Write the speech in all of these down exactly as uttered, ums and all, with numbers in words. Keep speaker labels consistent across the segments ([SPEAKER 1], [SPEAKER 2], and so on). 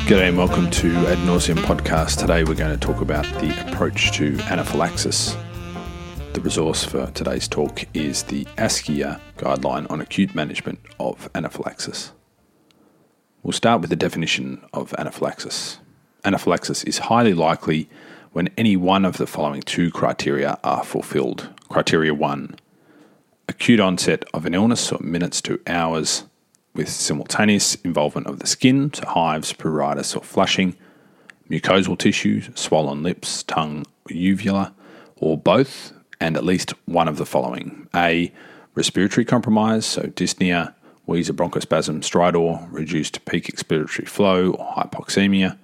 [SPEAKER 1] G'day and welcome to Ad Nauseam Podcast. Today we're going to talk about the approach to anaphylaxis. The resource for today's talk is the ASCIA Guideline on Acute Management of Anaphylaxis. We'll start with the definition of anaphylaxis. Anaphylaxis is highly likely when any one of the following two criteria are fulfilled. Criteria one, acute onset of an illness or minutes to hours with simultaneous involvement of the skin, so hives, pruritus or flushing, mucosal tissue, swollen lips, tongue, uvula, or both, and at least one of the following. A, respiratory compromise, so dyspnea, wheeze or bronchospasm, stridor, reduced peak expiratory flow or hypoxemia.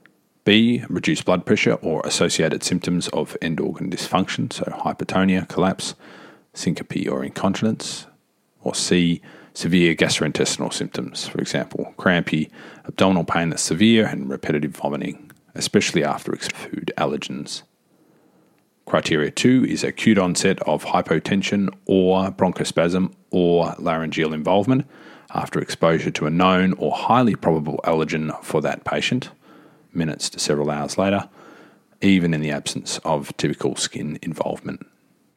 [SPEAKER 1] B, reduced blood pressure or associated symptoms of end organ dysfunction, so hypertonia, collapse, syncope or incontinence. Or C, severe gastrointestinal symptoms, for example, crampy abdominal pain that's severe and repetitive vomiting, especially after food allergens. Criteria two is acute onset of hypotension or bronchospasm or laryngeal involvement after exposure to a known or highly probable allergen for that patient, minutes to several hours later, even in the absence of typical skin involvement.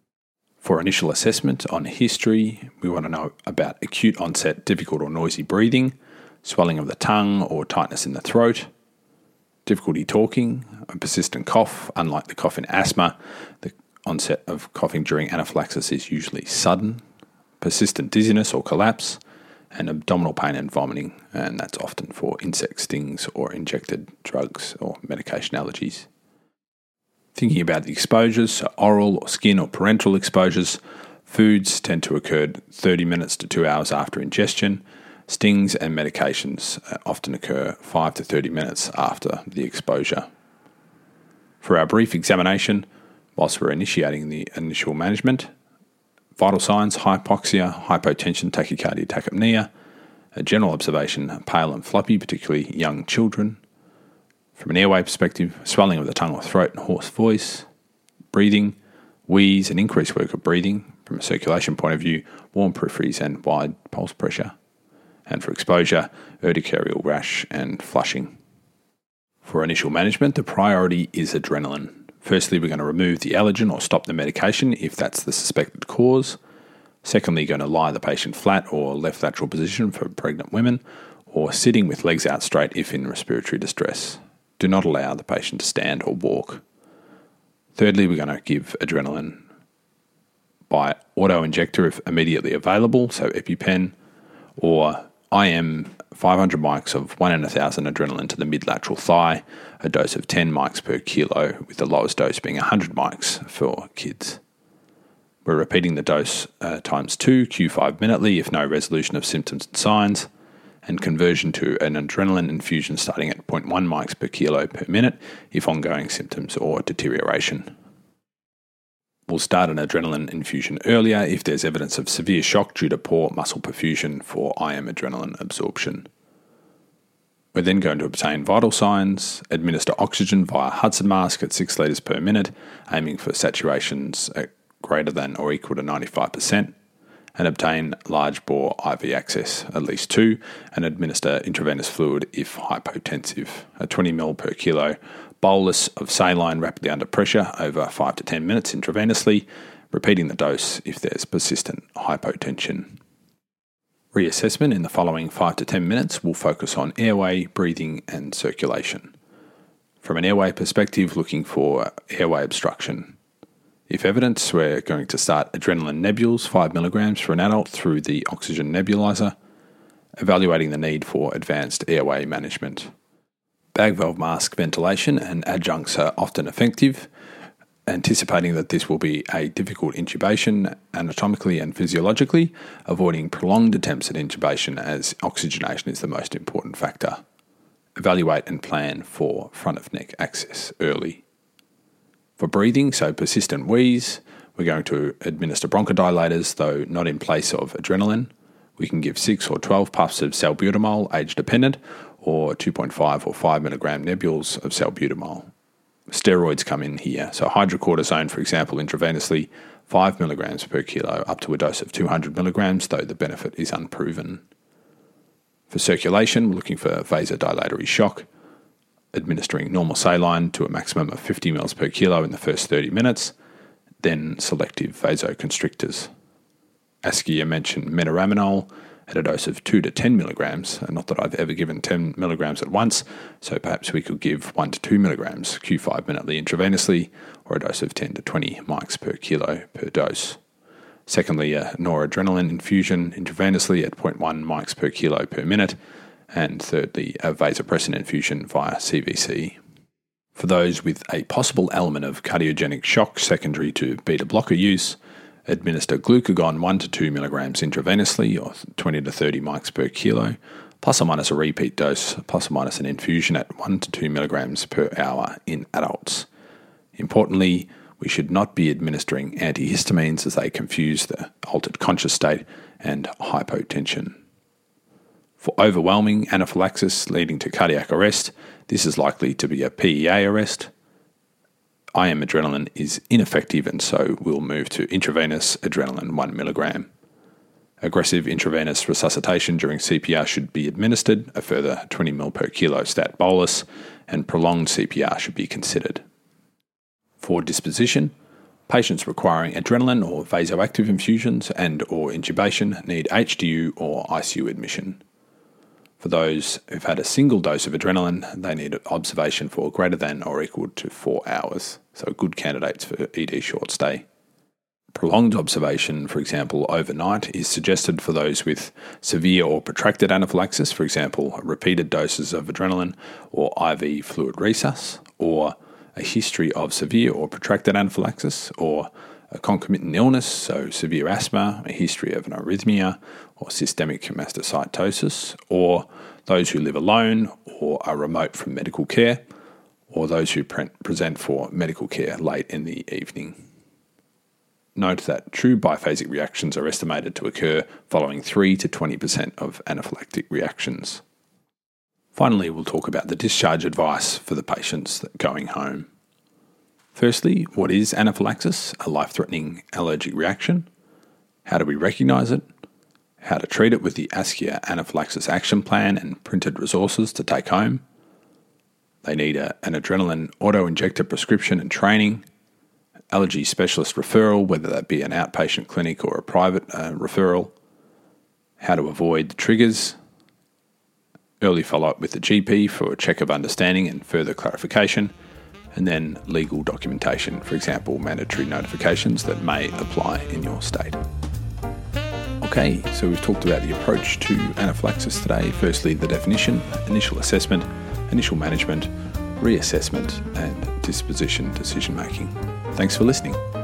[SPEAKER 1] For initial assessment on history, we want to know about acute onset difficult or noisy breathing, swelling of the tongue or tightness in the throat, difficulty talking, a persistent cough. Unlike the cough in asthma, the onset of coughing during anaphylaxis is usually sudden, persistent dizziness or collapse, and abdominal pain and vomiting, and that's often for insect stings or injected drugs or medication allergies. Thinking about the exposures, so oral or skin or parenteral exposures, foods tend to occur thirty minutes to two hours after ingestion. Stings and medications often occur five to thirty minutes after the exposure. For our brief examination, whilst we're initiating the initial management, vital signs, hypoxia, hypotension, tachycardia, tachypnea, a general observation, pale and floppy, particularly young children. From an airway perspective, swelling of the tongue or throat and hoarse voice, breathing, wheeze and increased work of breathing. From a circulation point of view, warm peripheries and wide pulse pressure. And for exposure, urticarial rash and flushing. For initial management, the priority is adrenaline. Firstly, we're going to remove the allergen or stop the medication if that's the suspected cause. Secondly, going to lie the patient flat or left lateral position for pregnant women, or sitting with legs out straight if in respiratory distress. Do not allow the patient to stand or walk. Thirdly, we're going to give adrenaline by auto-injector if immediately available, so EpiPen, or I M five hundred mics of one in one thousand adrenaline to the mid-lateral thigh, a dose of ten mics per kilo, with the lowest dose being one hundred mics for kids. We're repeating the dose uh, times two, Q five minutely if no resolution of symptoms and signs, and conversion to an adrenaline infusion starting at zero point one mics per kilo per minute if ongoing symptoms or deterioration. We'll start an adrenaline infusion earlier if there's evidence of severe shock due to poor muscle perfusion for I M adrenaline absorption. We're then going to obtain vital signs, administer oxygen via Hudson mask at six litres per minute, aiming for saturations at greater than or equal to ninety-five percent, and obtain large bore I V access, at least two, and administer intravenous fluid if hypotensive, a twenty milliliters per kilo bolus of saline rapidly under pressure over five to ten minutes intravenously, repeating the dose if there's persistent hypotension. Reassessment in the following five to ten minutes will focus on airway, breathing and circulation. From an airway perspective, looking for airway obstruction. If evidence, we're going to start adrenaline nebules, five milligrams for an adult through the oxygen nebulizer, evaluating the need for advanced airway management. Bag valve mask ventilation and adjuncts are often effective, anticipating that this will be a difficult intubation anatomically and physiologically, avoiding prolonged attempts at intubation as oxygenation is the most important factor. Evaluate and plan for front of neck access early. For breathing, so persistent wheeze, we're going to administer bronchodilators, though not in place of adrenaline. We can give six or twelve puffs of salbutamol, age-dependent, or two point five or five milligram nebules of salbutamol. Steroids come in here, so hydrocortisone, for example, intravenously, five milligrams per kilo, up to a dose of two hundred milligrams, though the benefit is unproven. For circulation, we're looking for vasodilatory shock. administering normal saline to a maximum of fifty milliliters per kilo in the first thirty minutes, then selective vasoconstrictors. Askia mentioned metaraminol at a dose of two to ten milligrams. Not that I've ever given ten milligrams at once, so perhaps we could give one to two milligrams Q five minutely intravenously, or a dose of ten to twenty mics per kilo per dose. Secondly, a noradrenaline infusion intravenously at zero point one mics per kilo per minute. And thirdly, a vasopressin infusion via C V C. For those with a possible element of cardiogenic shock secondary to beta blocker use, administer glucagon one to two milligrams intravenously, or twenty to thirty mics per kilo, plus or minus a repeat dose, plus or minus an infusion at one to two milligrams per hour in adults. Importantly, we should not be administering antihistamines as they confuse the altered conscious state and hypotension. For overwhelming anaphylaxis leading to cardiac arrest, this is likely to be a P E A arrest. I M adrenaline is ineffective and so we'll move to intravenous adrenaline one milligram. Aggressive intravenous resuscitation during C P R should be administered, a further twenty milliliters per kilo stat bolus, and prolonged C P R should be considered. For disposition, patients requiring adrenaline or vasoactive infusions and or intubation need H D U or I C U admission. For those who've had a single dose of adrenaline, they need observation for greater than or equal to four hours, so good candidates for E D short stay. Prolonged observation, for example overnight, is suggested for those with severe or protracted anaphylaxis, for example repeated doses of adrenaline or I V fluid resus, or a history of severe or protracted anaphylaxis, or a concomitant illness, so severe asthma, a history of an arrhythmia or systemic mastocytosis, or those who live alone or are remote from medical care, or those who pre- present for medical care late in the evening. Note that true biphasic reactions are estimated to occur following three to twenty percent of anaphylactic reactions. Finally, we'll talk about the discharge advice for the patients going home. Firstly, what is anaphylaxis, a life-threatening allergic reaction? How do we recognise it? How to treat it with the Askia Anaphylaxis Action Plan and printed resources to take home. They need a, an adrenaline auto-injector prescription and training, allergy specialist referral, whether that be an outpatient clinic or a private uh, referral, how to avoid the triggers, early follow-up with the G P for a check of understanding and further clarification, and then legal documentation, for example, mandatory notifications that may apply in your state. Okay, so we've talked about the approach to anaphylaxis today. Firstly, the definition, initial assessment, initial management, reassessment, and disposition decision making. Thanks for listening.